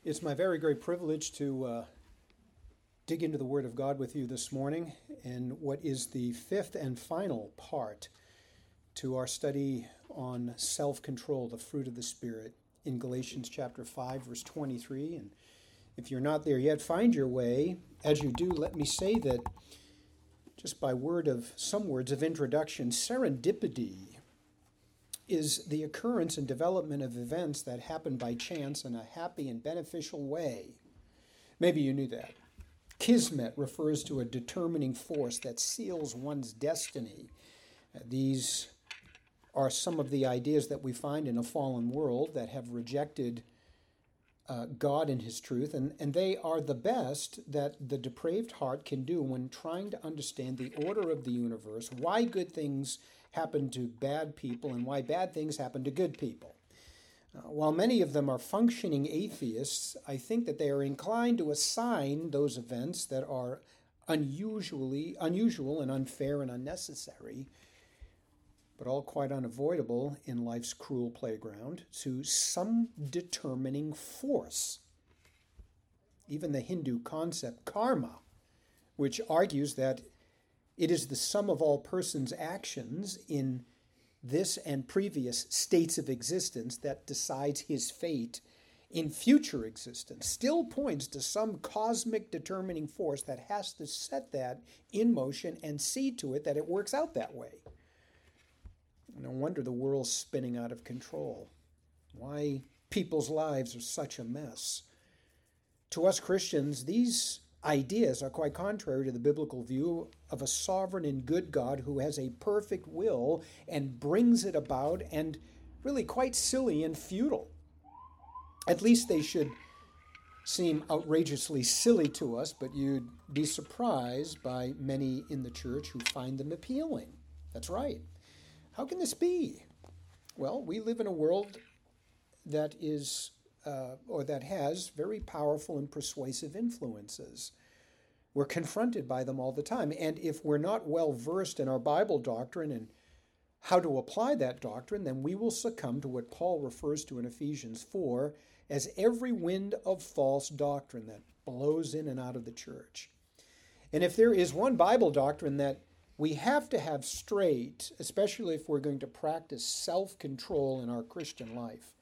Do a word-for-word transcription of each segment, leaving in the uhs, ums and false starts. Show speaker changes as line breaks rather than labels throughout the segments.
It's my very great privilege to uh, dig into the Word of God with you this morning in what is the fifth and final part to our study on self-control, the fruit of the Spirit, in Galatians chapter five, verse twenty-three. And if you're not there yet, find your way. As you do, let me say that just by word of some words of introduction, serendipity is the occurrence and development of events that happen by chance in a happy and beneficial way. Maybe you knew that. Kismet refers to a determining force that seals one's destiny. Uh, these are some of the ideas that we find in a fallen world that have rejected uh, God and His truth, and, and they are the best that the depraved heart can do when trying to understand the order of the universe, why good things happen to bad people and why bad things happen to good people. Uh, while many of them are functioning atheists, I think that they are inclined to assign those events that are unusually unusual and unfair and unnecessary, but all quite unavoidable in life's cruel playground, to some determining force. Even the Hindu concept karma, which argues that it is the sum of all persons' actions in this and previous states of existence that decides his fate in future existence, still points to some cosmic determining force that has to set that in motion and see to it that it works out that way. No wonder the world's spinning out of control. Why people's lives are such a mess. To us Christians, these ideas are quite contrary to the biblical view of a sovereign and good God who has a perfect will and brings it about, and really quite silly and futile. At least they should seem outrageously silly to us, but you'd be surprised by many in the church who find them appealing. That's right. How can this be? Well, we live in a world that is Uh, or that has very powerful and persuasive influences. We're confronted by them all the time. And if we're not well versed in our Bible doctrine and how to apply that doctrine, then we will succumb to what Paul refers to in Ephesians four as every wind of false doctrine that blows in and out of the church. And if there is one Bible doctrine that we have to have straight, especially if we're going to practice self-control in our Christian life,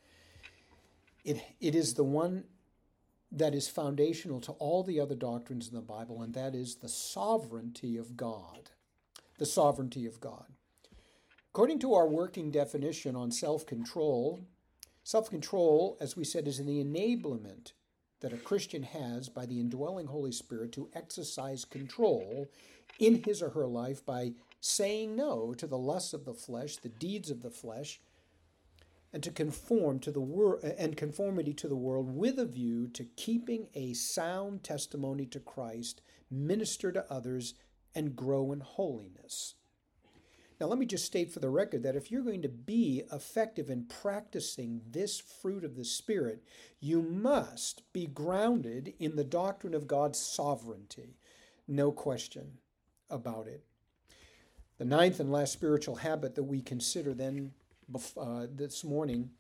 It, it is the one that is foundational to all the other doctrines in the Bible, and that is the sovereignty of God. The sovereignty of God. According to our working definition on self-control, self-control, as we said, is the enablement that a Christian has by the indwelling Holy Spirit to exercise control in his or her life by saying no to the lusts of the flesh, the deeds of the flesh, and to conform to the world and conformity to the world with a view to keeping a sound testimony to Christ, minister to others, and grow in holiness. Now, let me just state for the record that if you're going to be effective in practicing this fruit of the Spirit, you must be grounded in the doctrine of God's sovereignty. No question about it. The ninth and last spiritual habit that we consider then Uh, this morning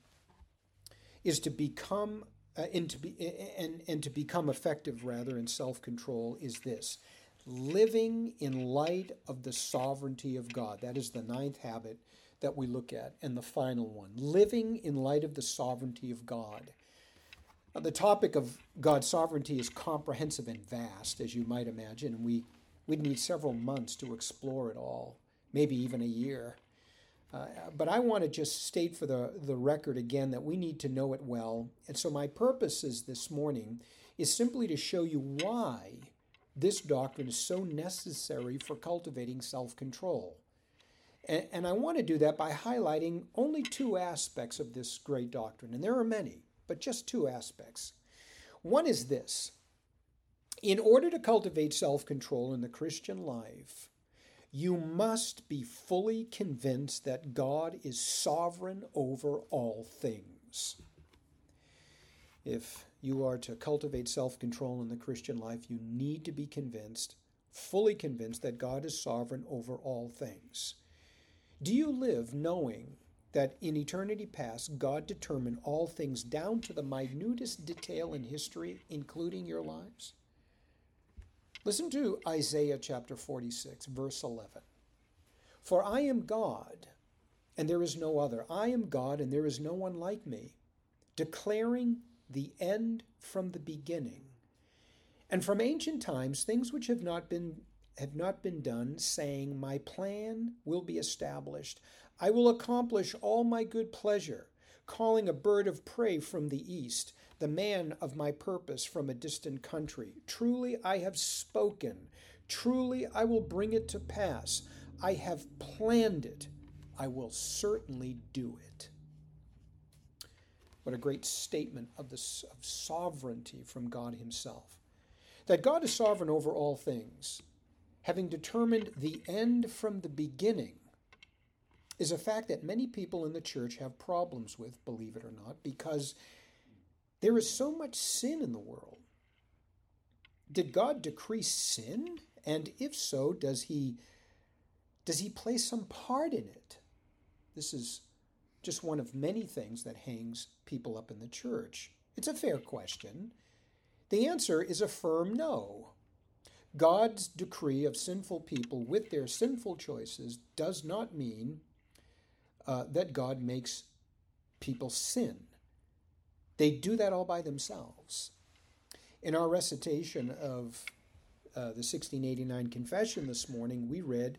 is to become uh, and to be and, and to become effective rather in self-control is this: living in light of the sovereignty of God. That is the ninth habit that we look at, and the final one: living in light of the sovereignty of God. Now, the topic of God's sovereignty is comprehensive and vast, as you might imagine, and we we'd need several months to explore it all, maybe even a year. Uh, but I want to just state for the, the record again that we need to know it well. And so my purpose is this morning is simply to show you why this doctrine is so necessary for cultivating self-control. And, and I want to do that by highlighting only two aspects of this great doctrine. And there are many, but just two aspects. One is this: in order to cultivate self-control in the Christian life, you must be fully convinced that God is sovereign over all things. If you are to cultivate self-control in the Christian life, you need to be convinced, fully convinced, that God is sovereign over all things. Do you live knowing that in eternity past, God determined all things down to the minutest detail in history, including your lives? Listen to Isaiah chapter forty-six, verse eleven. For I am God, and there is no other. I am God, and there is no one like me, declaring the end from the beginning, and from ancient times things which have not been have not been done, saying, my plan will be established. I will accomplish all my good pleasure, calling a bird of prey from the east, the man of my purpose from a distant country. Truly I have spoken. Truly I will bring it to pass. I have planned it. I will certainly do it. What a great statement of, the, of sovereignty from God himself. That God is sovereign over all things, having determined the end from the beginning, is a fact that many people in the church have problems with, believe it or not, because there is so much sin in the world. Did God decree sin? And if so, does he, does he play some part in it? This is just one of many things that hangs people up in the church. It's a fair question. The answer is a firm no. God's decree of sinful people with their sinful choices does not mean uh, that God makes people sin. They do that all by themselves. In our recitation of uh, the sixteen eighty-nine Confession this morning, we read,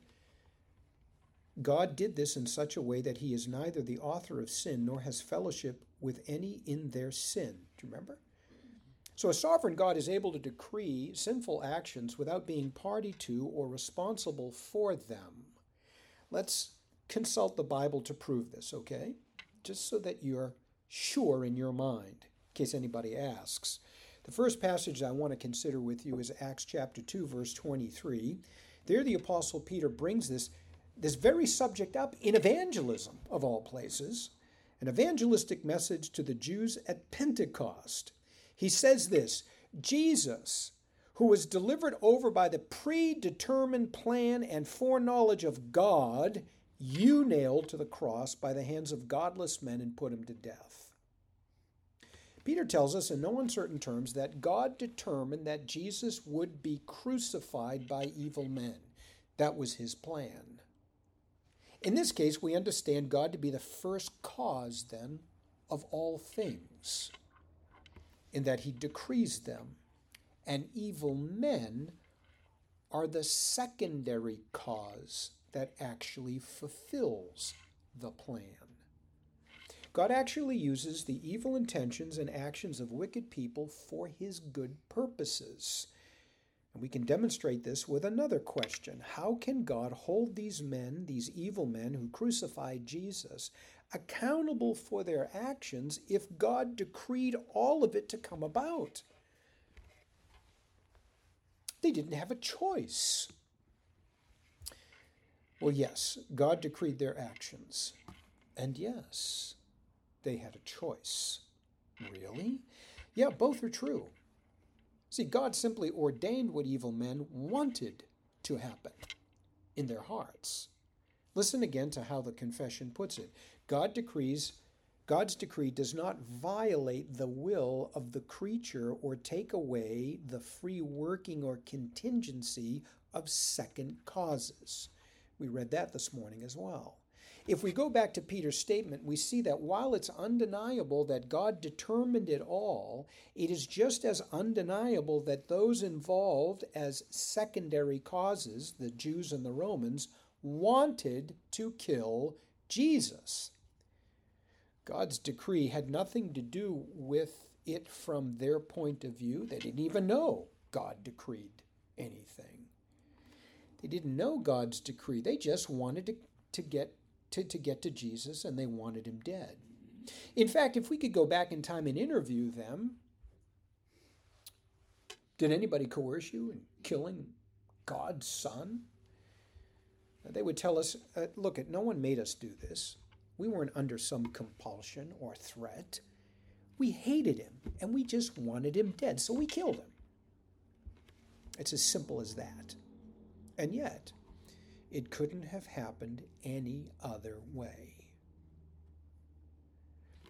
God did this in such a way that he is neither the author of sin nor has fellowship with any in their sin. Do you remember? So a sovereign God is able to decree sinful actions without being party to or responsible for them. Let's consult the Bible to prove this, okay? Just so that you're sure in your mind, in case anybody asks. The first passage I want to consider with you is Acts chapter two, verse twenty-three. There the Apostle Peter brings this, this very subject up in evangelism, of all places, an evangelistic message to the Jews at Pentecost. He says this, Jesus, who was delivered over by the predetermined plan and foreknowledge of God, you nailed to the cross by the hands of godless men and put him to death. Peter tells us in no uncertain terms that God determined that Jesus would be crucified by evil men. That was his plan. In this case, we understand God to be the first cause, then, of all things, in that he decrees them, and evil men are the secondary cause that actually fulfills the plan. God actually uses the evil intentions and actions of wicked people for his good purposes. And we can demonstrate this with another question. How can God hold these men, these evil men who crucified Jesus, accountable for their actions if God decreed all of it to come about? They didn't have a choice. Well, yes, God decreed their actions. And yes, they had a choice. Really? Yeah, both are true. See, God simply ordained what evil men wanted to happen in their hearts. Listen again to how the confession puts it. God decrees, God's decree does not violate the will of the creature or take away the free working or contingency of second causes. We read that this morning as well. If we go back to Peter's statement, we see that while it's undeniable that God determined it all, it is just as undeniable that those involved as secondary causes, the Jews and the Romans, wanted to kill Jesus. God's decree had nothing to do with it from their point of view. They didn't even know God decreed anything. They didn't know God's decree. They just wanted to, to get To, to get to Jesus, and they wanted him dead. In fact, if we could go back in time and interview them, did anybody coerce you in killing God's son? They would tell us, uh, look, no one made us do this. We weren't under some compulsion or threat. We hated him, and we just wanted him dead, so we killed him. It's as simple as that. And yet, it couldn't have happened any other way.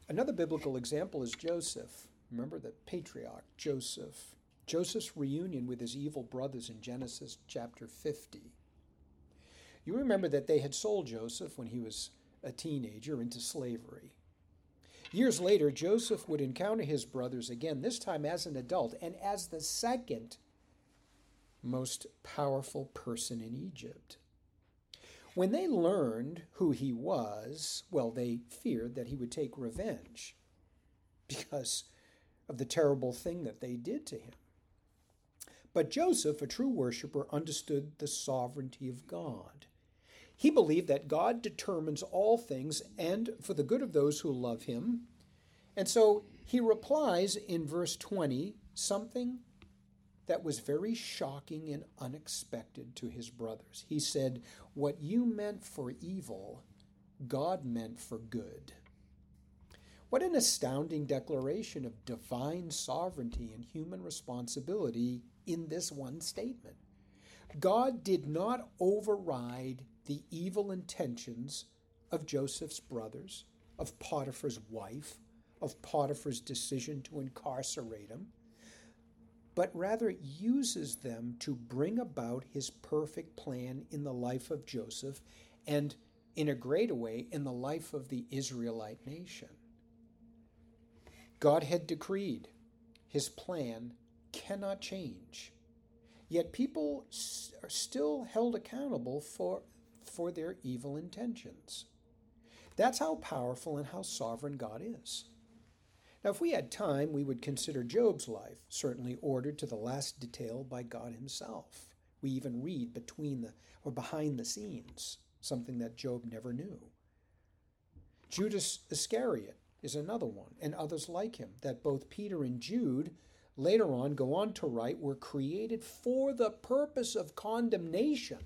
Another biblical example is Joseph. Remember the patriarch, Joseph. Joseph's reunion with his evil brothers in Genesis chapter fifty. You remember that they had sold Joseph when he was a teenager into slavery. Years later, Joseph would encounter his brothers again, this time as an adult and as the second most powerful person in Egypt. When they learned who he was, well, they feared that he would take revenge because of the terrible thing that they did to him. But Joseph, a true worshiper, understood the sovereignty of God. He believed that God determines all things and for the good of those who love him. And so he replies in verse twenty something that was very shocking and unexpected to his brothers. He said, "What you meant for evil, God meant for good." What an astounding declaration of divine sovereignty and human responsibility in this one statement. God did not override the evil intentions of Joseph's brothers, of Potiphar's wife, of Potiphar's decision to incarcerate him, but rather uses them to bring about his perfect plan in the life of Joseph and, in a greater way, in the life of the Israelite nation. God had decreed his plan cannot change, yet people are still held accountable for, for their evil intentions. That's how powerful and how sovereign God is. Now, if we had time, we would consider Job's life, certainly ordered to the last detail by God himself. We even read between the or behind the scenes, something that Job never knew. Judas Iscariot is another one, and others like him, that both Peter and Jude later on go on to write were created for the purpose of condemnation.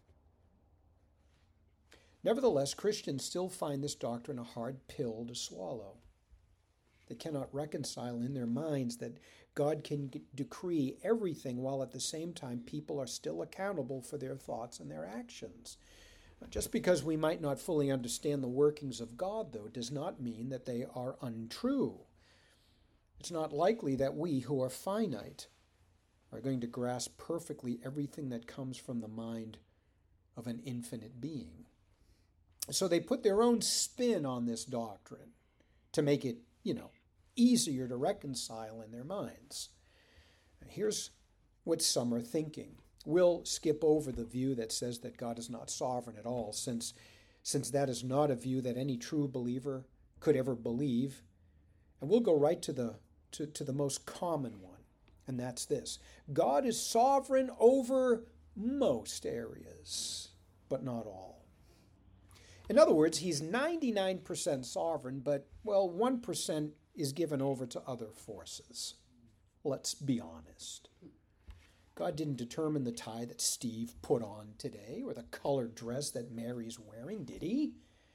Nevertheless, Christians still find this doctrine a hard pill to swallow. They cannot reconcile in their minds that God can g- decree everything while at the same time people are still accountable for their thoughts and their actions. Just because we might not fully understand the workings of God, though, does not mean that they are untrue. It's not likely that we, who are finite, are going to grasp perfectly everything that comes from the mind of an infinite being. So they put their own spin on this doctrine to make it, you know, easier to reconcile in their minds. Here's what some are thinking. We'll skip over the view that says that God is not sovereign at all, since, since that is not a view that any true believer could ever believe. And we'll go right to the, to, to the most common one, and that's this. God is sovereign over most areas, but not all. In other words, he's ninety-nine percent sovereign, but, well, one percent is given over to other forces. Let's be honest. God didn't determine the tie that Steve put on today or the colored dress that Mary's wearing, did he?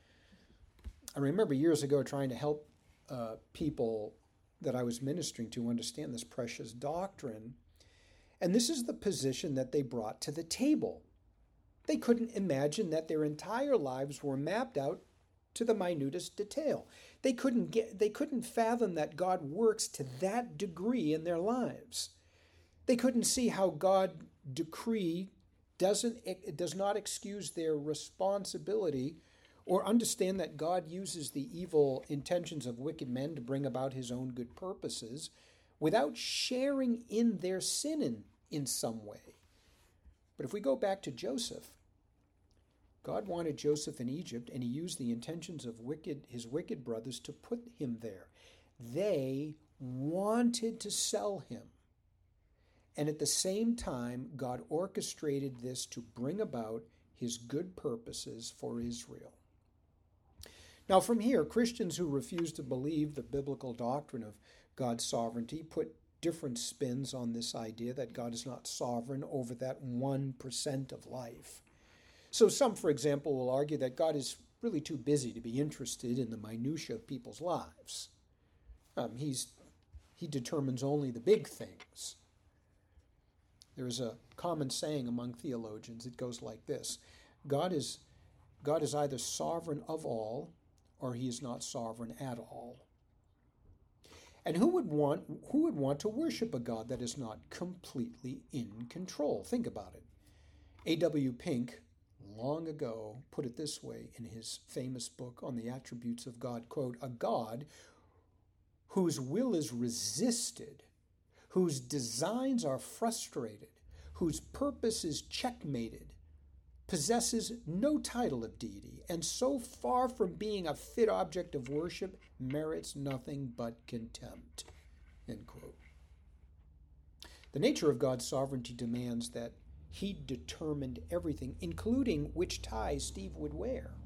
I remember years ago trying to help uh, people that I was ministering to understand this precious doctrine. And this is the position that they brought to the table. They couldn't imagine that their entire lives were mapped out to the minutest detail. They couldn't get, they couldn't fathom that God works to that degree in their lives. They couldn't see how God decree doesn't, it does not excuse their responsibility or understand that God uses the evil intentions of wicked men to bring about his own good purposes without sharing in their sin in, in some way. But if we go back to Joseph, God wanted Joseph in Egypt, and he used the intentions of wicked, his wicked brothers to put him there. They wanted to sell him. And at the same time, God orchestrated this to bring about his good purposes for Israel. Now, from here, Christians who refuse to believe the biblical doctrine of God's sovereignty put different spins on this idea that God is not sovereign over that one percent of life. So some, for example, will argue that God is really too busy to be interested in the minutiae of people's lives. Um, he's, he determines only the big things. There's a common saying among theologians. It goes like this. God is, God is either sovereign of all, or he is not sovereign at all. And who would want who would want to worship a God that is not completely in control? Think about it. A W Pink long ago put it this way in his famous book on the attributes of God, quote, "A God whose will is resisted, whose designs are frustrated, whose purpose is checkmated, possesses no title of deity, and so far from being a fit object of worship, merits nothing but contempt." End quote. The nature of God's sovereignty demands that he determined everything, including which tie Steve would wear.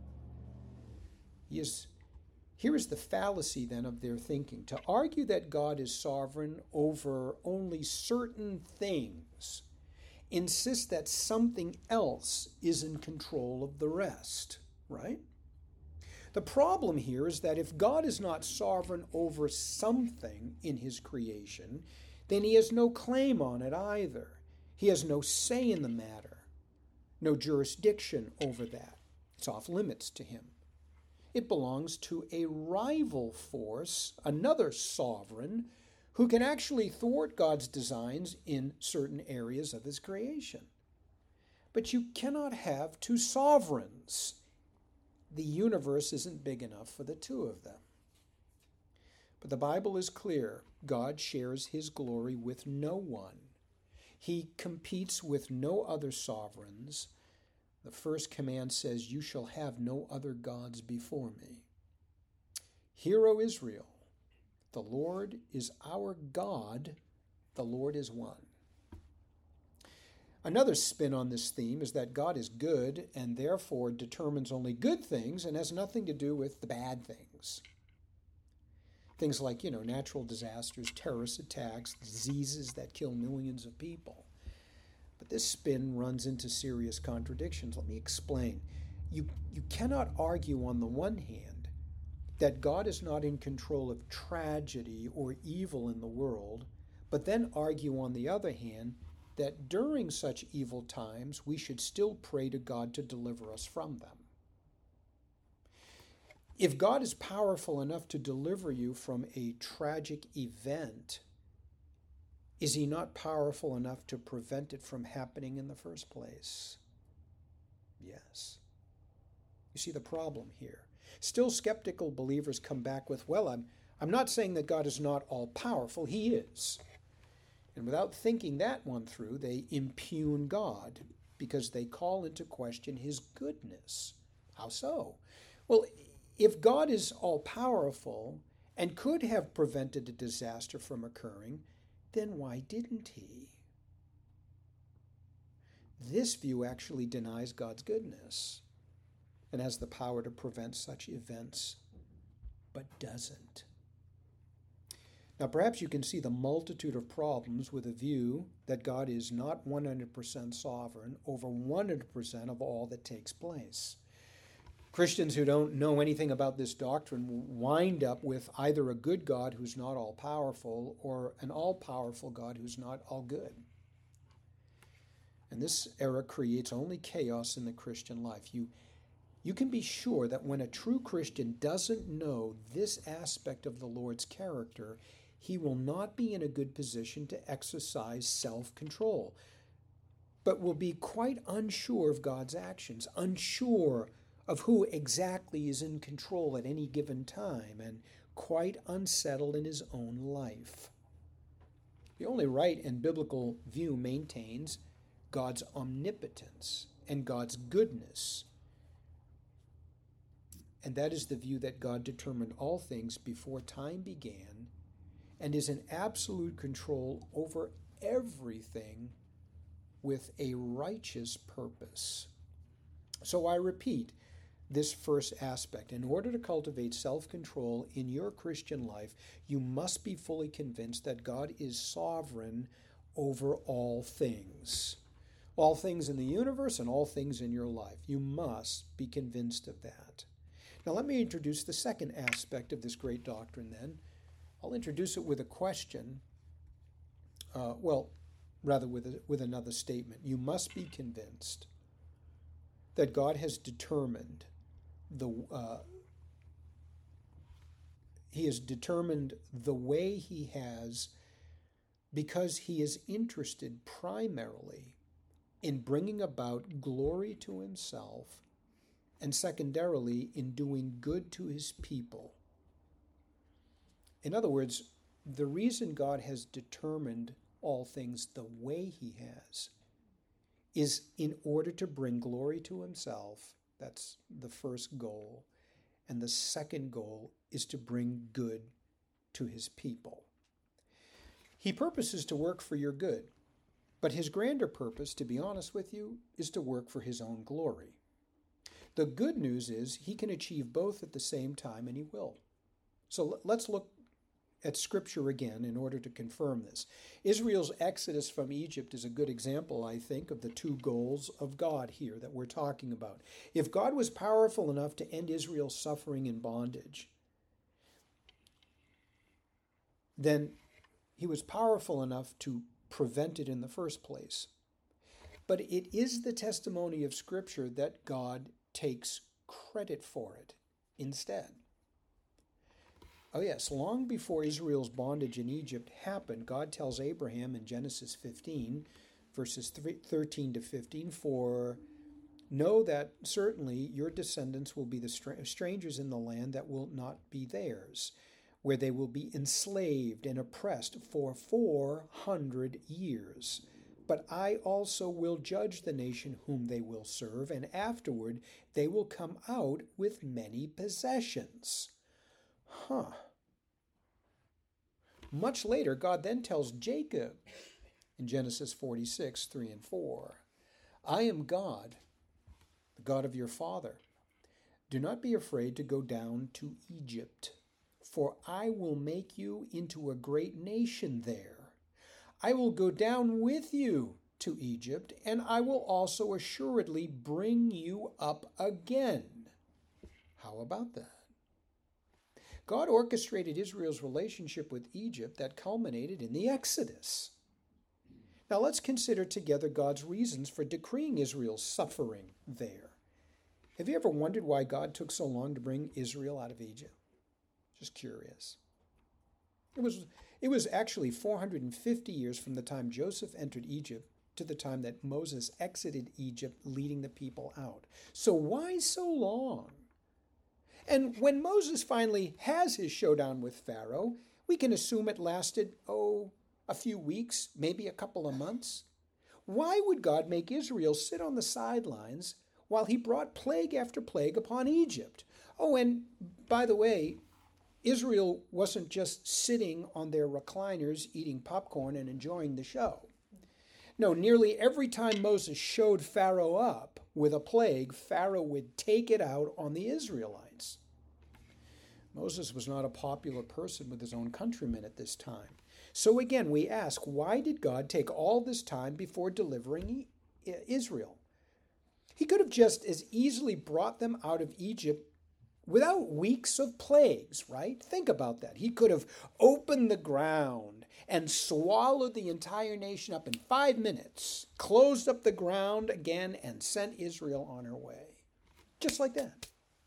He is, here is the fallacy then of their thinking. To argue that God is sovereign over only certain things insists that something else is in control of the rest, right? The problem here is that if God is not sovereign over something in his creation, then he has no claim on it either. He has no say in the matter, no jurisdiction over that. It's off limits to him. It belongs to a rival force, another sovereign, who can actually thwart God's designs in certain areas of his creation. But you cannot have two sovereigns. The universe isn't big enough for the two of them. But the Bible is clear. God shares his glory with no one. He competes with no other sovereigns. The first command says, "You shall have no other gods before me." Hear, O Israel, the Lord is our God, the Lord is one. Another spin on this theme is that God is good and therefore determines only good things and has nothing to do with the bad things. Things like, you know, natural disasters, terrorist attacks, diseases that kill millions of people. But this spin runs into serious contradictions. Let me explain. You, you cannot argue on the one hand that God is not in control of tragedy or evil in the world, but then argue on the other hand that during such evil times we should still pray to God to deliver us from them. If God is powerful enough to deliver you from a tragic event, is he not powerful enough to prevent it from happening in the first place? Yes. You see the problem here. Still skeptical believers come back with, well, I'm, I'm not saying that God is not all-powerful. He is. And without thinking that one through, they impugn God because they call into question his goodness. How so? Well, if God is all-powerful and could have prevented a disaster from occurring, then why didn't he? This view actually denies God's goodness and has the power to prevent such events, but doesn't. Now, perhaps you can see the multitude of problems with a view that God is not one hundred percent sovereign over one hundred percent of all that takes place. Christians who don't know anything about this doctrine wind up with either a good God who's not all-powerful or an all-powerful God who's not all-good. And this error creates only chaos in the Christian life. You, you can be sure that when a true Christian doesn't know this aspect of the Lord's character, he will not be in a good position to exercise self-control, but will be quite unsure of God's actions, unsure of who exactly is in control at any given time, and quite unsettled in his own life. The only right and biblical view maintains God's omnipotence and God's goodness. And that is the view that God determined all things before time began and is in absolute control over everything with a righteous purpose. So I repeat this first aspect. In order to cultivate self-control in your Christian life, you must be fully convinced that God is sovereign over all things. All things in the universe and all things in your life. You must be convinced of that. Now let me introduce the second aspect of this great doctrine then. I'll introduce it with a question, uh, well, rather with, a, with another statement. You must be convinced that God has determined the uh, he has determined the way he has because he is interested primarily in bringing about glory to himself and secondarily in doing good to his people. In other words, the reason God has determined all things the way he has is in order to bring glory to himself. That's the first goal. And the second goal is to bring good to his people. He purposes to work for your good, but his grander purpose, to be honest with you, is to work for his own glory. The good news is he can achieve both at the same time, and he will. So let's look at Scripture again in order to confirm this. Israel's exodus from Egypt is a good example, I think, of the two goals of God here that we're talking about. If God was powerful enough to end Israel's suffering in bondage, then he was powerful enough to prevent it in the first place. But it is the testimony of Scripture that God takes credit for it instead. Oh yes, long before Israel's bondage in Egypt happened, God tells Abraham in Genesis fifteen, verses thirteen to fifteen, "For know that certainly your descendants will be the strangers in the land that will not be theirs, where they will be enslaved and oppressed for four hundred years. But I also will judge the nation whom they will serve, and afterward they will come out with many possessions." Huh. Much later, God then tells Jacob in Genesis forty-six, three and four, "I am God, the God of your father. Do not be afraid to go down to Egypt, for I will make you into a great nation there. I will go down with you to Egypt, and I will also assuredly bring you up again." How about that? God orchestrated Israel's relationship with Egypt that culminated in the Exodus. Now let's consider together God's reasons for decreeing Israel's suffering there. Have you ever wondered why God took so long to bring Israel out of Egypt? Just curious. It was, it was actually four hundred fifty years from the time Joseph entered Egypt to the time that Moses exited Egypt, leading the people out. So why so long? And when Moses finally has his showdown with Pharaoh, we can assume it lasted, oh, a few weeks, maybe a couple of months. Why would God make Israel sit on the sidelines while he brought plague after plague upon Egypt? Oh, and by the way, Israel wasn't just sitting on their recliners eating popcorn and enjoying the show. No, nearly every time Moses showed Pharaoh up with a plague, Pharaoh would take it out on the Israelites. Moses was not a popular person with his own countrymen at this time. So again, we ask, why did God take all this time before delivering Israel? He could have just as easily brought them out of Egypt without weeks of plagues, right? Think about that. He could have opened the ground and swallowed the entire nation up in five minutes, closed up the ground again, and sent Israel on her way. Just like that.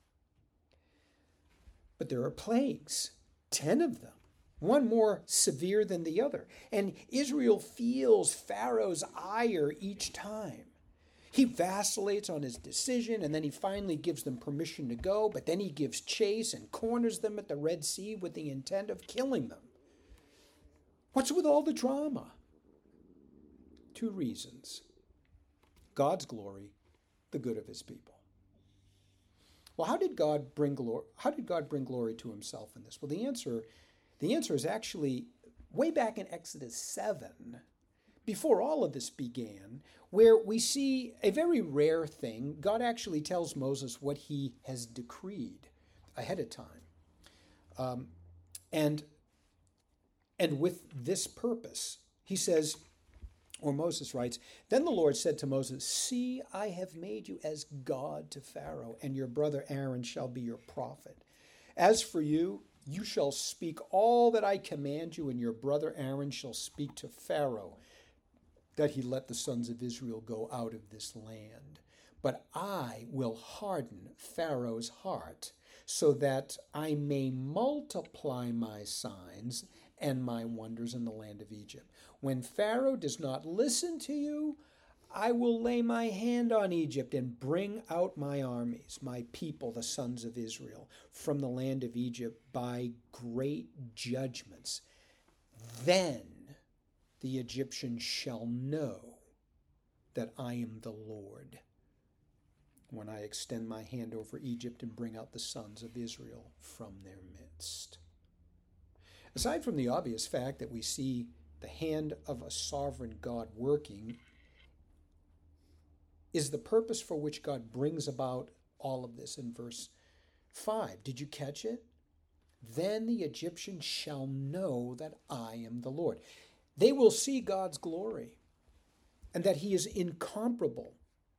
But there are plagues, ten of them, one more severe than the other. And Israel feels Pharaoh's ire each time. He vacillates on his decision, and then he finally gives them permission to go, but then he gives chase and corners them at the Red Sea with the intent of killing them. What's with all the drama? Two reasons. God's glory, the good of his people. Well, how did God bring glory? How did God bring glory to himself in this? Well, the answer, the answer is actually way back in Exodus seven, before all of this began, where we see a very rare thing. God actually tells Moses what he has decreed ahead of time. Um, and, and with this purpose, he says, or Moses writes, "Then the Lord said to Moses, see, I have made you as God to Pharaoh, and your brother Aaron shall be your prophet. As for you, you shall speak all that I command you, and your brother Aaron shall speak to Pharaoh, that he let the sons of Israel go out of this land. But I will harden Pharaoh's heart, so that I may multiply my signs and my wonders in the land of Egypt. When Pharaoh does not listen to you, I will lay my hand on Egypt and bring out my armies, my people, the sons of Israel, from the land of Egypt by great judgments. Then the Egyptians shall know that I am the Lord, when I extend my hand over Egypt and bring out the sons of Israel from their midst. Aside from the obvious fact that we see the hand of a sovereign God working, is the purpose for which God brings about all of this in verse five. Did you catch it? Then the Egyptians shall know that I am the Lord. They will see God's glory and that he is incomparable,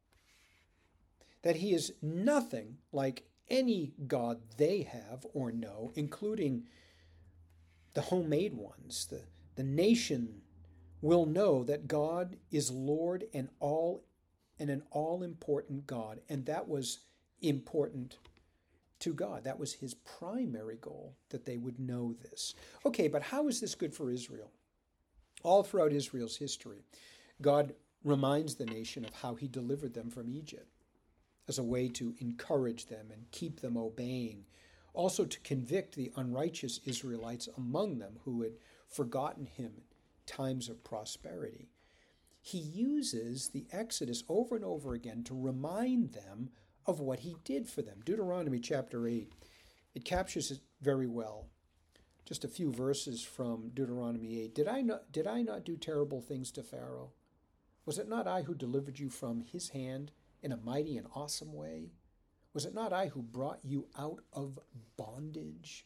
that he is nothing like any God they have or know, including the homemade ones. The, the nation will know that God is Lord and all and an all-important God, and that was important to God. That was his primary goal, that they would know this. Okay, but how is this good for Israel? All throughout Israel's history, God reminds the nation of how he delivered them from Egypt as a way to encourage them and keep them obeying, also to convict the unrighteous Israelites among them who had forgotten him in times of prosperity. He uses the Exodus over and over again to remind them of what he did for them. Deuteronomy chapter eight, it captures it very well. Just a few verses from Deuteronomy eight. Did I not, did I not do terrible things to Pharaoh? Was it not I who delivered you from his hand in a mighty and awesome way? Was it not I who brought you out of bondage?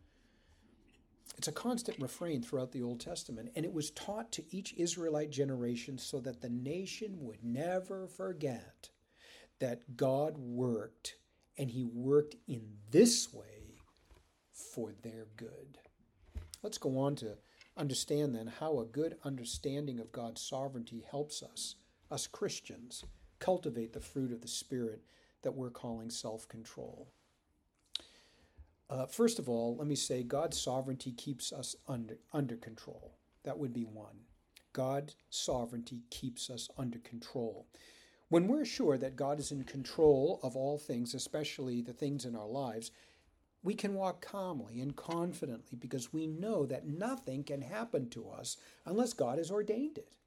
It's a constant refrain throughout the Old Testament, and it was taught to each Israelite generation so that the nation would never forget that God worked, and he worked in this way for their good. Let's go on to understand then how a good understanding of God's sovereignty helps us, us Christians, cultivate the fruit of the Spirit that we're calling self-control. Uh, first of all, let me say God's sovereignty keeps us under, under control. That would be one. God's sovereignty keeps us under control. When we're sure that God is in control of all things, especially the things in our lives, we can walk calmly and confidently because we know that nothing can happen to us unless God has ordained it.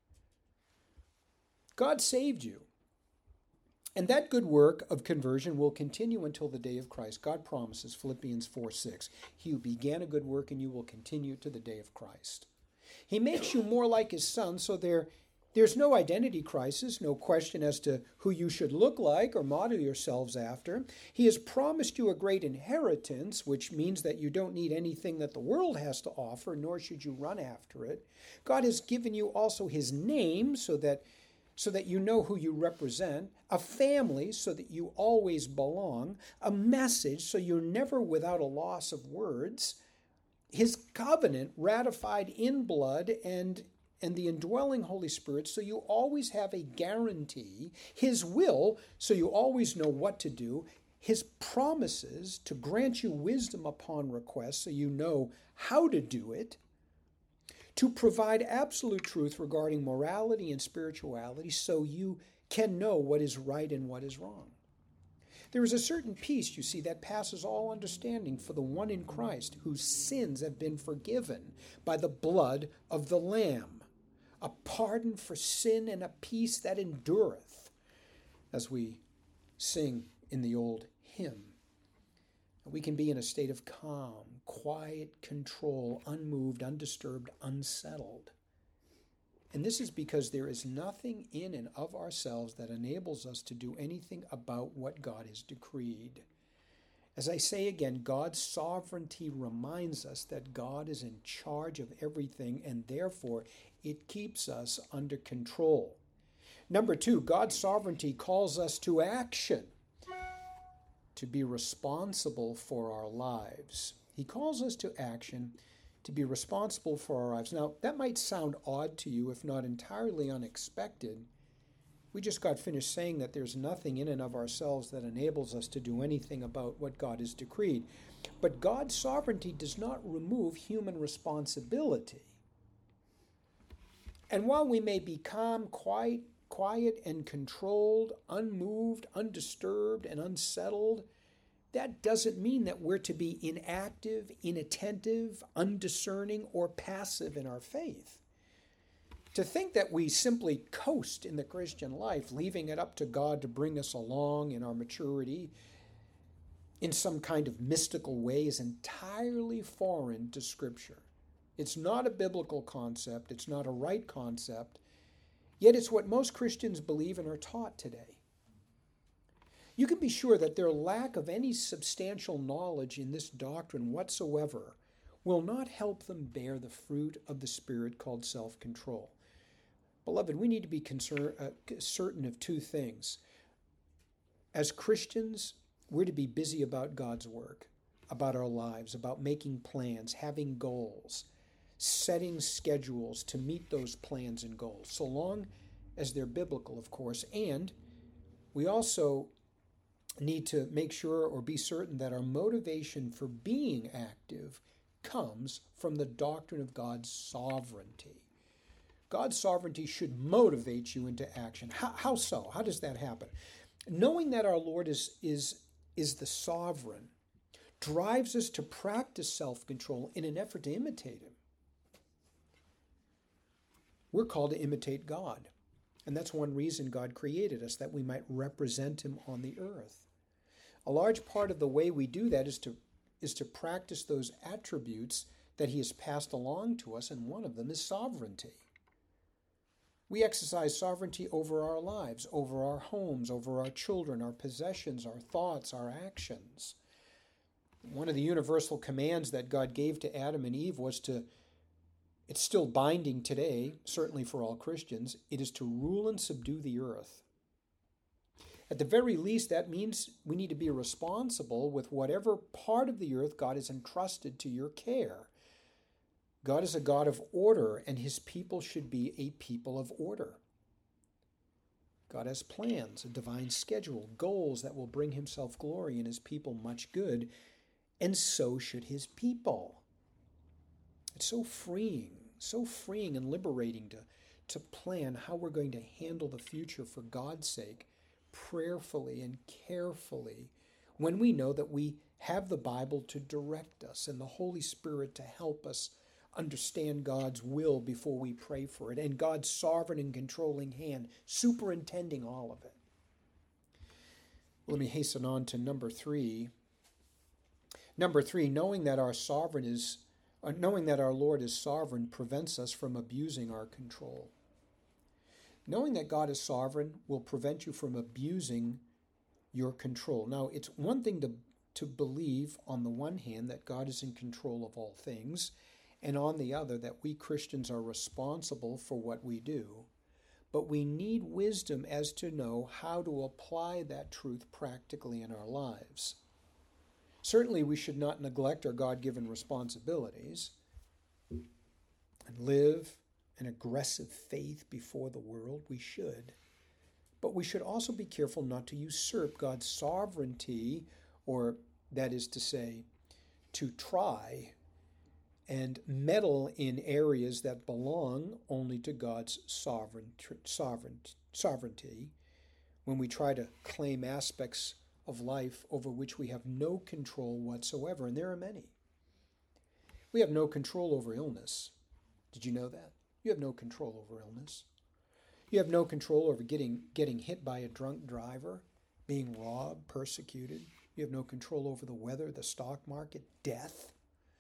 God saved you. And that good work of conversion will continue until the day of Christ. God promises, Philippians four six, he who began a good work in you will continue to the day of Christ. He makes you more like his son, so there, there's no identity crisis, no question as to who you should look like or model yourselves after. He has promised you a great inheritance, which means that you don't need anything that the world has to offer, nor should you run after it. God has given you also his name so that so that you know who you represent, a family so that you always belong, a message so you're never without a loss of words, his covenant ratified in blood and, and the indwelling Holy Spirit so you always have a guarantee, his will so you always know what to do, his promises to grant you wisdom upon request so you know how to do it, to provide absolute truth regarding morality and spirituality so you can know what is right and what is wrong. There is a certain peace, you see, that passes all understanding for the one in Christ whose sins have been forgiven by the blood of the Lamb, a pardon for sin and a peace that endureth, as we sing in the old hymn. We can be in a state of calm, quiet control, unmoved, undisturbed, unsettled. And this is because there is nothing in and of ourselves that enables us to do anything about what God has decreed. As I say again, God's sovereignty reminds us that God is in charge of everything, and therefore it keeps us under control. Number two, God's sovereignty calls us to action, to be responsible for our lives. He calls us to action, to be responsible for our lives. Now, that might sound odd to you, if not entirely unexpected, We just got finished saying that there's nothing in and of ourselves that enables us to do anything about what God has decreed. But God's sovereignty does not remove human responsibility. And while we may be calm, quiet, quiet and controlled, unmoved, undisturbed, and unsettled, that doesn't mean that we're to be inactive, inattentive, undiscerning, or passive in our faith. To think that we simply coast in the Christian life, leaving it up to God to bring us along in our maturity in some kind of mystical way, is entirely foreign to Scripture. It's not a biblical concept. It's not a right concept. Yet it's what most Christians believe and are taught today. You can be sure that their lack of any substantial knowledge in this doctrine whatsoever will not help them bear the fruit of the Spirit called self-control. Beloved, we need to be concern, uh, certain of two things. As Christians, we're to be busy about God's work, about our lives, about making plans, having goals, setting schedules to meet those plans and goals, so long as they're biblical, of course. And we also need to make sure or be certain that our motivation for being active comes from the doctrine of God's sovereignty. God's sovereignty should motivate you into action. How, how so? How does that happen? Knowing that our Lord is, is, is the sovereign drives us to practice self-control in an effort to imitate him. We're called to imitate God. And that's one reason God created us, that we might represent him on the earth. A large part of the way we do that is to, is to practice those attributes that he has passed along to us, and one of them is sovereignty. We exercise sovereignty over our lives, over our homes, over our children, our possessions, our thoughts, our actions. One of the universal commands that God gave to Adam and Eve was to, it's still binding today, certainly for all Christians, it is to rule and subdue the earth. At the very least, that means we need to be responsible with whatever part of the earth God has entrusted to your care. God is a God of order, and his people should be a people of order. God has plans, a divine schedule, goals that will bring himself glory and his people much good, and so should his people. It's so freeing, so freeing and liberating to, to plan how we're going to handle the future for God's sake, prayerfully and carefully, when we know that we have the Bible to direct us and the Holy Spirit to help us understand God's will before we pray for it, and God's sovereign and controlling hand superintending all of it. Let me hasten on to number three. Number three, knowing that our sovereign is, uh, knowing that our Lord is sovereign prevents us from abusing our control. Knowing that God is sovereign will prevent you from abusing your control. Now, it's one thing to, to believe, on the one hand, that God is in control of all things, and on the other, that we Christians are responsible for what we do. But we need wisdom as to know how to apply that truth practically in our lives. Certainly, we should not neglect our God-given responsibilities and live an aggressive faith before the world. We should. But we should also be careful not to usurp God's sovereignty, or that is to say, to try and meddle in areas that belong only to God's sovereign, sovereign, sovereignty, when we try to claim aspects of life over which we have no control whatsoever, and there are many. We have no control over illness. Did you know that? You have no control over illness. You have no control over getting, getting hit by a drunk driver, being robbed, persecuted. You have no control over the weather, the stock market, death.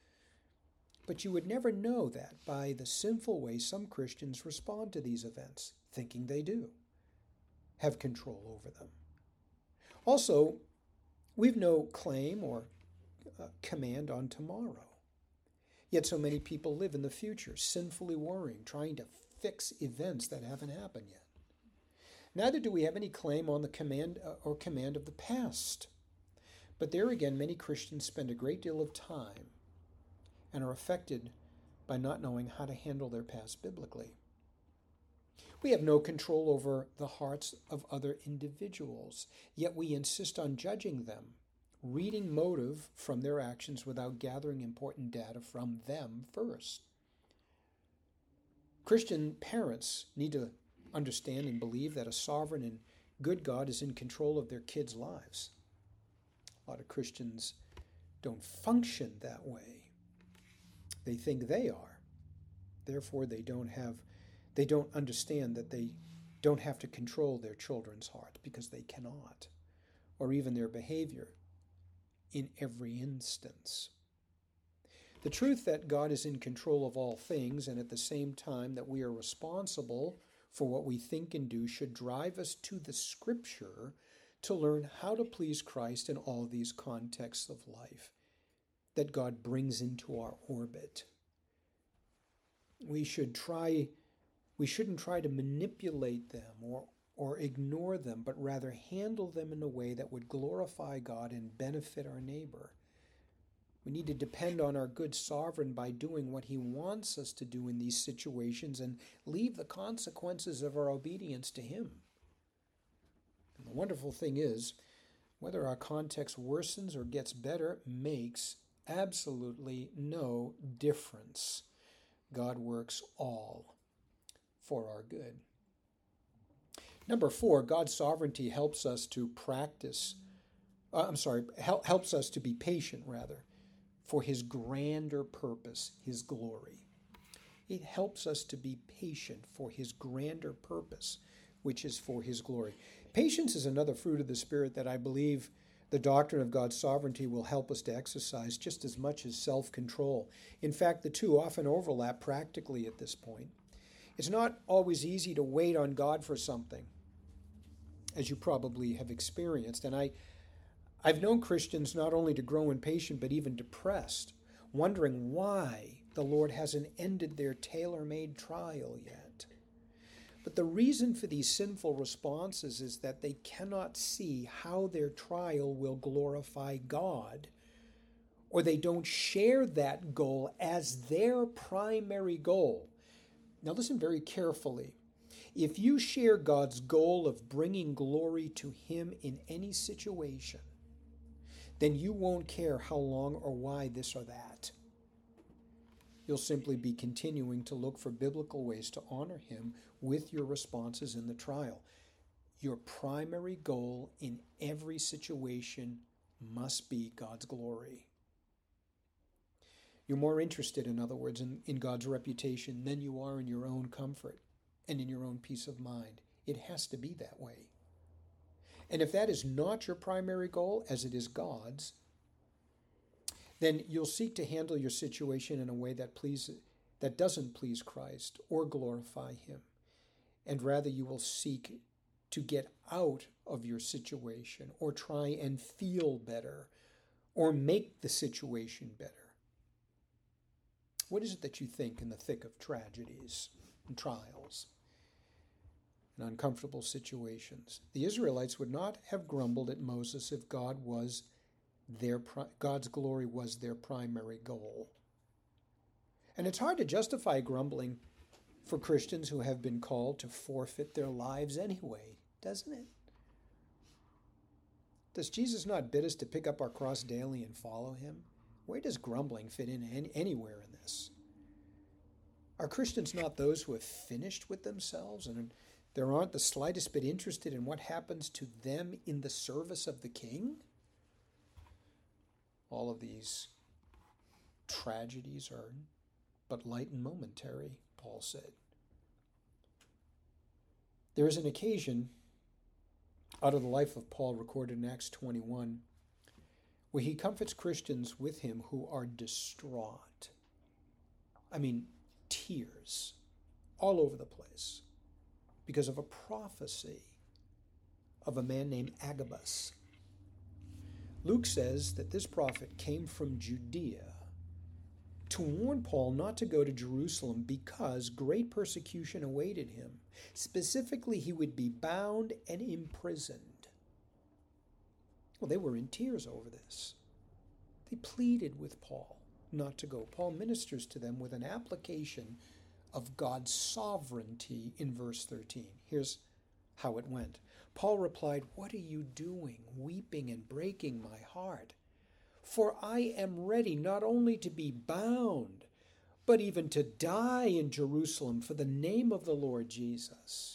But you would never know that by the sinful way some Christians respond to these events, thinking they do have control over them. Also, we've no claim or uh, command on tomorrow. Yet so many people live in the future, sinfully worrying, trying to fix events that haven't happened yet. Neither do we have any claim on the command uh, or command of the past. But there again, many Christians spend a great deal of time and are affected by not knowing how to handle their past biblically. We have no control over the hearts of other individuals, yet we insist on judging them, reading motive from their actions without gathering important data from them first. Christian parents need to understand and believe that a sovereign and good God is in control of their kids' lives. A lot of Christians don't function that way. They think they are. Therefore, they don't have, they don't understand that they don't have to control their children's heart because they cannot, or even their behavior in every instance. The truth that God is in control of all things and at the same time that we are responsible for what we think and do should drive us to the Scripture to learn how to please Christ in all these contexts of life that God brings into our orbit. We should try, we shouldn't try to manipulate them or, or ignore them, but rather handle them in a way that would glorify God and benefit our neighbor. We need to depend on our good sovereign by doing what he wants us to do in these situations and leave the consequences of our obedience to him. And the wonderful thing is, whether our context worsens or gets better makes absolutely no difference. God works all for our good. Number four, God's sovereignty helps us to practice, uh, I'm sorry, hel- helps us to be patient, rather, for his grander purpose, his glory. It helps us to be patient for his grander purpose, which is for his glory. Patience is another fruit of the Spirit that I believe the doctrine of God's sovereignty will help us to exercise just as much as self-control. In fact, the two often overlap practically at this point. It's not always easy to wait on God for something, as you probably have experienced. And I, I've known Christians not only to grow impatient, but even depressed, wondering why the Lord hasn't ended their tailor-made trial yet. But the reason for these sinful responses is that they cannot see how their trial will glorify God, or they don't share that goal as their primary goal. Now listen very carefully. If you share God's goal of bringing glory to him in any situation, then you won't care how long or why this or that. You'll simply be continuing to look for biblical ways to honor him with your responses in the trial. Your primary goal in every situation must be God's glory. You're more interested, in other words, in, in God's reputation than you are in your own comfort and in your own peace of mind. It has to be that way. And if that is not your primary goal, as it is God's, then you'll seek to handle your situation in a way that pleases, that doesn't please Christ or glorify him. And rather you will seek to get out of your situation or try and feel better or make the situation better. What is it that you think in the thick of tragedies and trials and uncomfortable situations? The Israelites would not have grumbled at Moses if God was their God's glory was their primary goal. And it's hard to justify grumbling for Christians who have been called to forfeit their lives anyway, doesn't it? Does Jesus not bid us to pick up our cross daily and follow him? Where does grumbling fit in any, anywhere in this? Are Christians not those who have finished with themselves and there aren't the slightest bit interested in what happens to them in the service of the King? All of these tragedies are but light and momentary, Paul said. There is an occasion out of the life of Paul recorded in Acts twenty-one where he comforts Christians with him who are distraught. I mean, tears all over the place because of a prophecy of a man named Agabus. Luke says that this prophet came from Judea to warn Paul not to go to Jerusalem because great persecution awaited him. Specifically, he would be bound and imprisoned. Well, they were in tears over this. They pleaded with Paul not to go. Paul ministers to them with an application of God's sovereignty in verse thirteen. Here's how it went. Paul replied, "What are you doing, weeping and breaking my heart? For I am ready not only to be bound, but even to die in Jerusalem for the name of the Lord Jesus."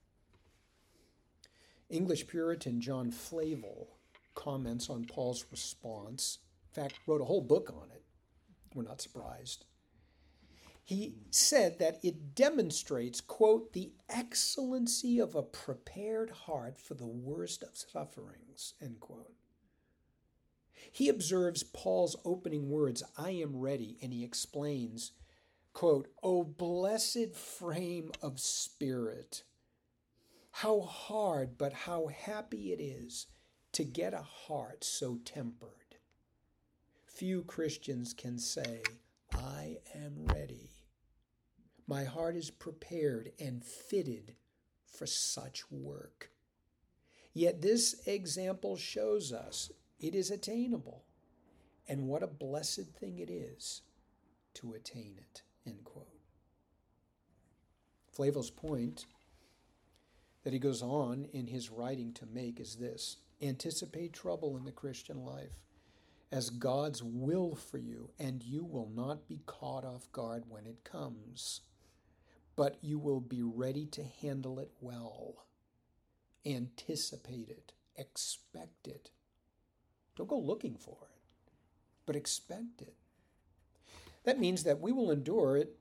English Puritan John Flavel comments on Paul's response. In fact, wrote a whole book on it. We're not surprised. He said that it demonstrates, quote, "the excellency of a prepared heart for the worst of sufferings," end quote. He observes Paul's opening words, "I am ready," and he explains, quote, "O blessed frame of spirit, how hard but how happy it is to get a heart so tempered. Few Christians can say, 'I am ready.' My heart is prepared and fitted for such work." Yet this example shows us it is attainable, and what a blessed thing it is to attain it, end quote. Flavel's point that he goes on in his writing to make is this: anticipate trouble in the Christian life as God's will for you, and you will not be caught off guard when it comes, but you will be ready to handle it well. Anticipate it, expect it. Don't go looking for it, but expect it. That means that we will endure it,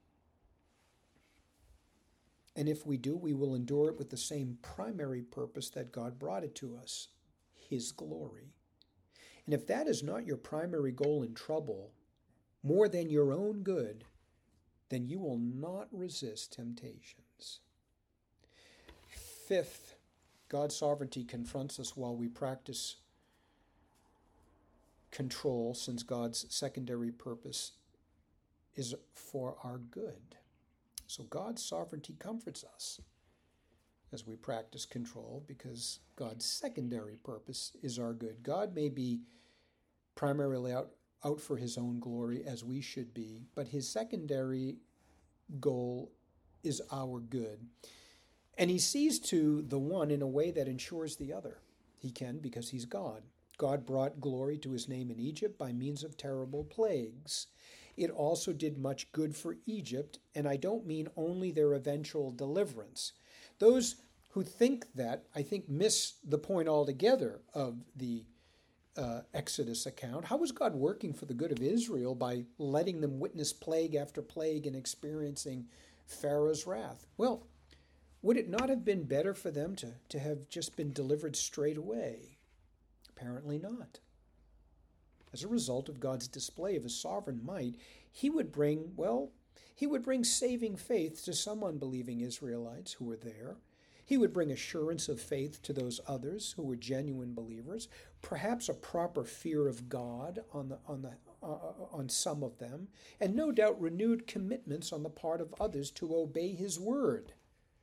and if we do, we will endure it with the same primary purpose that God brought it to us, His glory. And if that is not your primary goal in trouble, more than your own good, then you will not resist temptations. Fifth, God's sovereignty confronts us while we practice control, since God's secondary purpose is for our good. So God's sovereignty comforts us as we practice control because God's secondary purpose is our good. God may be primarily out, out for his own glory, as we should be, but his secondary goal is our good. And he sees to the one in a way that ensures the other. He can because he's God. God brought glory to his name in Egypt by means of terrible plagues. It also did much good for Egypt, and I don't mean only their eventual deliverance. Those who think that, I think, miss the point altogether of the uh, Exodus account. How was God working for the good of Israel by letting them witness plague after plague and experiencing Pharaoh's wrath? Well, would it not have been better for them to, to have just been delivered straight away? Apparently not. As a result of God's display of his sovereign might, he would bring, well, he would bring saving faith to some unbelieving Israelites who were there. He would bring assurance of faith to those others who were genuine believers, perhaps a proper fear of God on the, on the, uh, on some of them, and no doubt renewed commitments on the part of others to obey his word.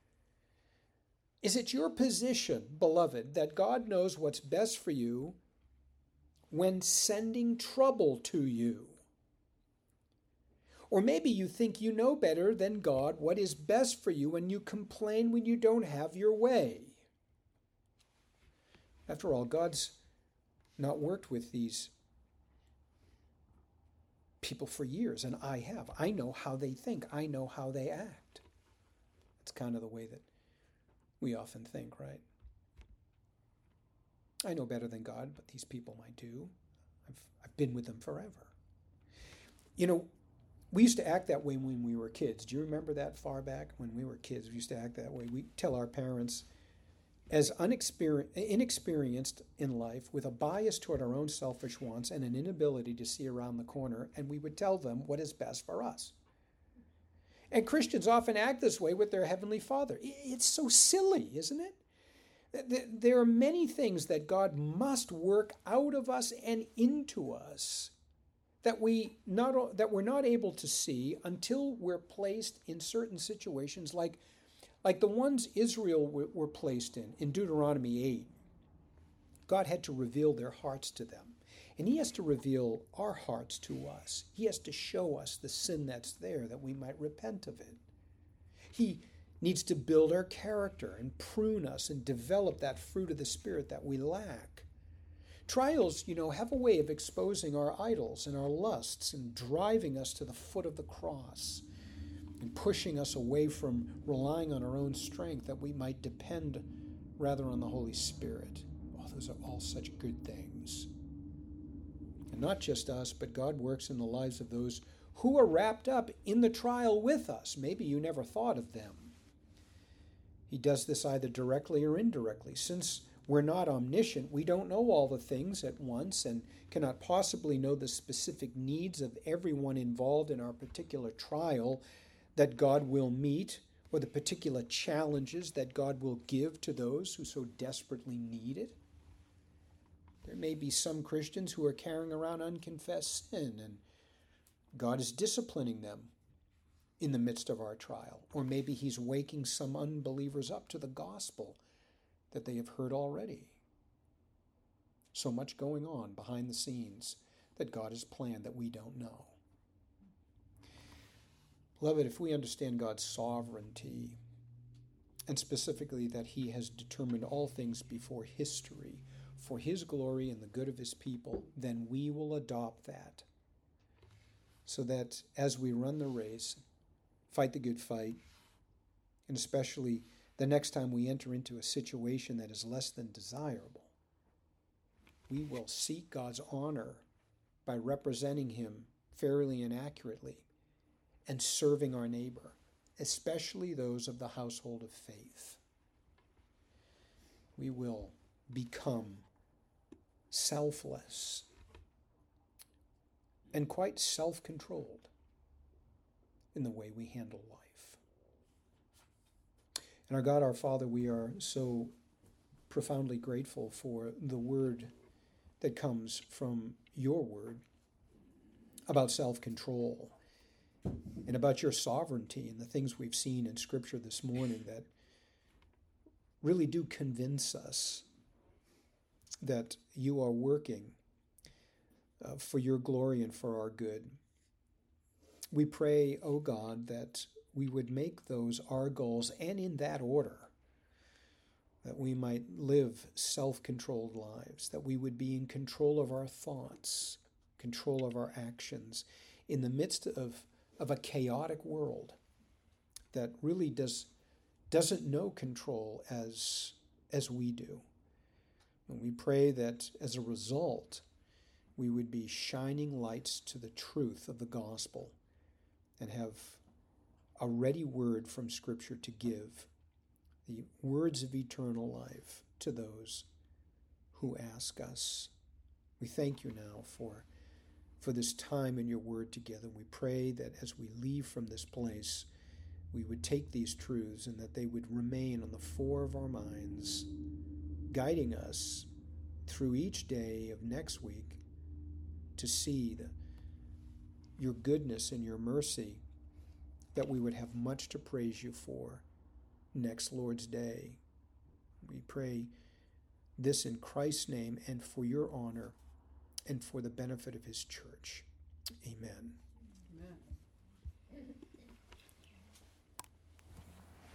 Is it your position, beloved, that God knows what's best for you when sending trouble to you? Or maybe you think you know better than God what is best for you and you complain when you don't have your way. After all, God's not worked with these people for years, and I have. I know how they think. I know how they act. It's kind of the way that we often think, right? I know better than God, but these people might do. I've, I've been with them forever. You know, we used to act that way when we were kids. Do you remember that far back? When we were kids, we used to act that way. We tell our parents, as unexperienced, inexperienced in life, with a bias toward our own selfish wants and an inability to see around the corner, and we would tell them what is best for us. And Christians often act this way with their Heavenly Father. It's so silly, isn't it? There are many things that God must work out of us and into us that we not that we're not able to see until we're placed in certain situations like, like the ones Israel were, were placed in, in Deuteronomy eight. God had to reveal their hearts to them. And he has to reveal our hearts to us. He has to show us the sin that's there that we might repent of it. He needs to build our character and prune us and develop that fruit of the Spirit that we lack. Trials, you know, have a way of exposing our idols and our lusts and driving us to the foot of the cross and pushing us away from relying on our own strength that we might depend rather on the Holy Spirit. Oh, those are all such good things. And not just us, but God works in the lives of those who are wrapped up in the trial with us. Maybe you never thought of them. He does this either directly or indirectly. Since we're not omniscient, we don't know all the things at once and cannot possibly know the specific needs of everyone involved in our particular trial that God will meet, or the particular challenges that God will give to those who so desperately need it. There may be some Christians who are carrying around unconfessed sin, and God is disciplining them in the midst of our trial. Or maybe he's waking some unbelievers up to the gospel that they have heard already. So much going on behind the scenes that God has planned that we don't know. Beloved, if we understand God's sovereignty, and specifically that he has determined all things before history for his glory and the good of his people, then we will adopt that. So that as we run the race, fight the good fight, and especially the next time we enter into a situation that is less than desirable, we will seek God's honor by representing him fairly and accurately and serving our neighbor, especially those of the household of faith. We will become selfless and quite self-controlled in the way we handle life. And our God, our Father, we are so profoundly grateful for the word that comes from your word about self-control and about your sovereignty and the things we've seen in Scripture this morning that really do convince us that you are working uh, for your glory and for our good. We pray, O God, that we would make those our goals, and in that order, that we might live self-controlled lives, that we would be in control of our thoughts, control of our actions, in the midst of, of a chaotic world that really does, doesn't know control as, as we do. And we pray that as a result, we would be shining lights to the truth of the gospel and have a ready word from Scripture to give, the words of eternal life to those who ask us. We thank you now for, for this time in your word together. We pray that as we leave from this place, we would take these truths and that they would remain on the fore of our minds, guiding us through each day of next week to see the, your goodness and your mercy, that we would have much to praise you for next Lord's Day. We pray this in Christ's name and for your honor and for the benefit of his church. Amen.
Amen.